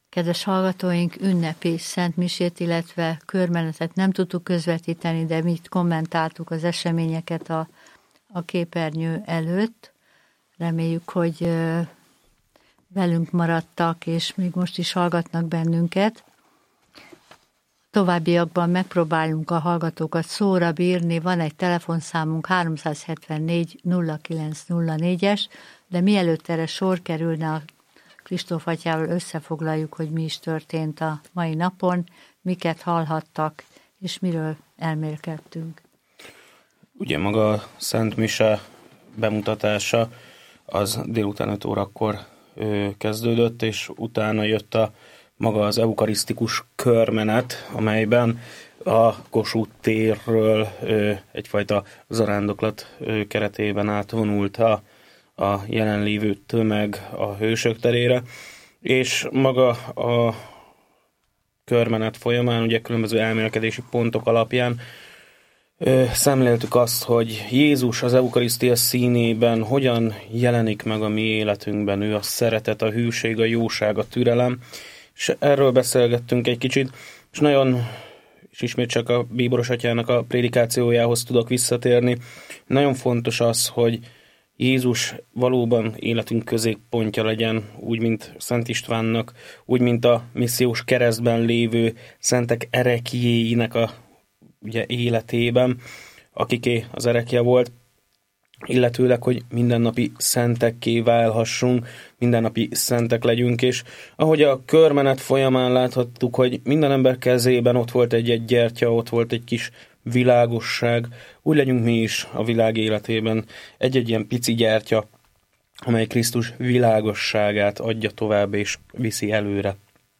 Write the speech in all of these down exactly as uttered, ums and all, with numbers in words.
Kedves hallgatóink, ünnepi szentmisét, illetve körmenetet nem tudtuk közvetíteni, de mi kommentáltuk az eseményeket a, a képernyő előtt. Reméljük, hogy velünk maradtak, és még most is hallgatnak bennünket. Továbbiakban megpróbálunk a hallgatókat szóra bírni. Van egy telefonszámunk háromszázhetvennégy nulla kilenc nulla négyes, de mielőtt erre sor kerülne, a Kristóf atyával összefoglaljuk, hogy mi is történt a mai napon, miket hallhattak, és miről elmélkedtünk. Ugye maga a Szent Mise bemutatása az délután öt órakor ö, kezdődött, és utána jött a maga az eukarisztikus körmenet, amelyben a Kossuth térről ö, egyfajta zarándoklat ö, keretében átvonult a a jelenlévő tömeg a Hősök terére, és maga a körmenet folyamán, ugye különböző elmélkedési pontok alapján ö, szemléltük azt, hogy Jézus az eukarisztia színében hogyan jelenik meg a mi életünkben, ő a szeretet, a hűség, a jóság, a türelem, és erről beszélgettünk egy kicsit, és nagyon, és ismét csak a bíboros atyának a prédikációjához tudok visszatérni, nagyon fontos az, hogy Jézus valóban életünk középpontja legyen, úgy, mint Szent Istvánnak, úgy, mint a missziós keresztben lévő szentek erekjéinek a ugye, életében, akiké az erekje volt, illetőleg, hogy mindennapi szentekké válhassunk, mindennapi szentek legyünk, és ahogy a körmenet folyamán láthattuk, hogy minden ember kezében ott volt egy-egy gyertya, ott volt egy kis világosság, úgy legyünk mi is a világ életében egy-egy ilyen pici gyertya, amely Krisztus világosságát adja tovább és viszi előre.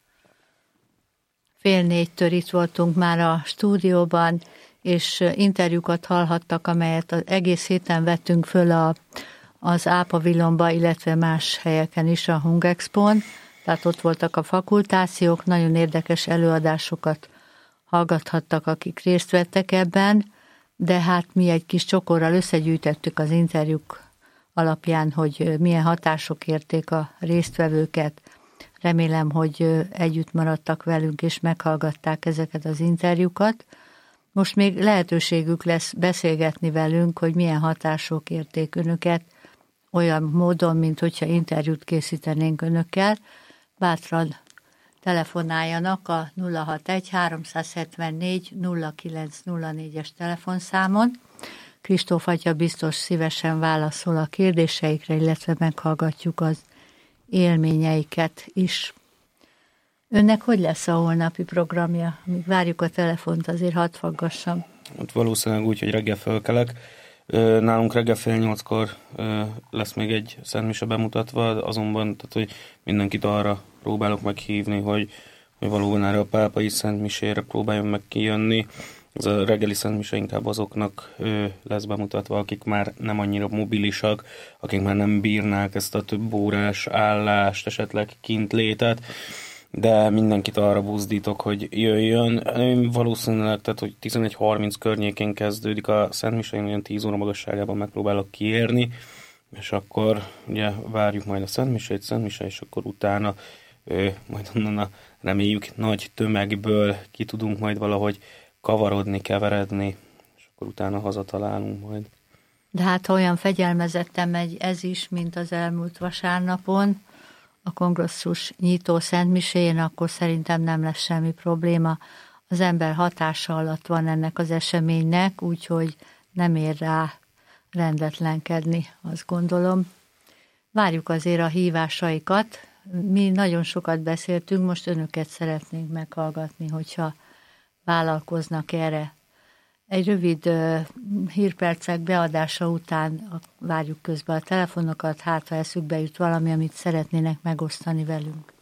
Fél négytől itt voltunk már a stúdióban, és interjúkat hallhattak, amelyet az egész héten vettünk föl a, az Ápavilonba, illetve más helyeken is a Hungexpon, tehát ott voltak a fakultációk, nagyon érdekes előadásokat hallgathattak, akik részt vettek ebben, de hát mi egy kis csokorral összegyűjtettük az interjúk alapján, hogy milyen hatások érték a résztvevőket. Remélem, hogy együtt maradtak velünk, és meghallgatták ezeket az interjúkat. Most még lehetőségük lesz beszélgetni velünk, hogy milyen hatások érték önöket, olyan módon, mint hogyha interjút készítenénk önökkel. Bátran telefonáljanak a nulla hatvanegy háromszázhetvennégy nulla kilenc nulla négyes telefonszámon. Kristóf atya biztos szívesen válaszol a kérdéseikre, illetve meghallgatjuk az élményeiket is. Önnek hogy lesz a holnapi programja? Amíg várjuk a telefont, azért hadd faggassam. Ott valószínűleg úgy, hogy reggel fölkelek. Nálunk reggel fél nyolckor lesz még egy Szent Mise bemutatva, azonban tehát, hogy mindenkit arra próbálok meghívni, hogy, hogy valóban erre a pápai Szent Misére próbáljon meg kijönni. Ez a reggeli Szent Mise inkább azoknak lesz bemutatva, akik már nem annyira mobilisak, akik már nem bírnák ezt a több órás állást, esetleg kintlétet, de mindenkit arra buzdítok, hogy jöjjön. Valószínűleg, tehát, hogy tizenegy harminc környékén kezdődik a Szent Mise, én olyan tíz óra magasságában megpróbálok kiérni, és akkor ugye várjuk majd a Szent Misét, Szent Mise, és akkor utána ö, majd onnan a reméljük nagy tömegből ki tudunk majd valahogy kavarodni, keveredni, és akkor utána hazatalálunk majd. De hát ha olyan fegyelmezetten megy ez is, mint az elmúlt vasárnapon, a kongresszus nyitó Szent Misén, akkor szerintem nem lesz semmi probléma. Az ember hatása alatt van ennek az eseménynek, úgyhogy nem ér rá rendetlenkedni, azt gondolom. Várjuk azért a hívásaikat. Mi nagyon sokat beszéltünk, most önöket szeretnénk meghallgatni, hogyha vállalkoznak erre. Egy rövid uh, hírpercek beadása után várjuk közben a telefonokat, hát ha eszükbe jut valami, amit szeretnének megosztani velünk.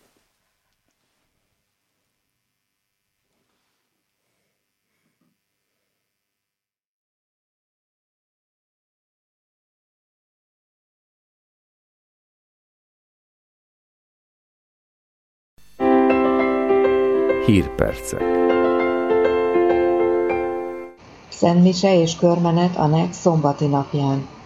Hírpercek. Szent Mise és körmenet a Nex szombati napján.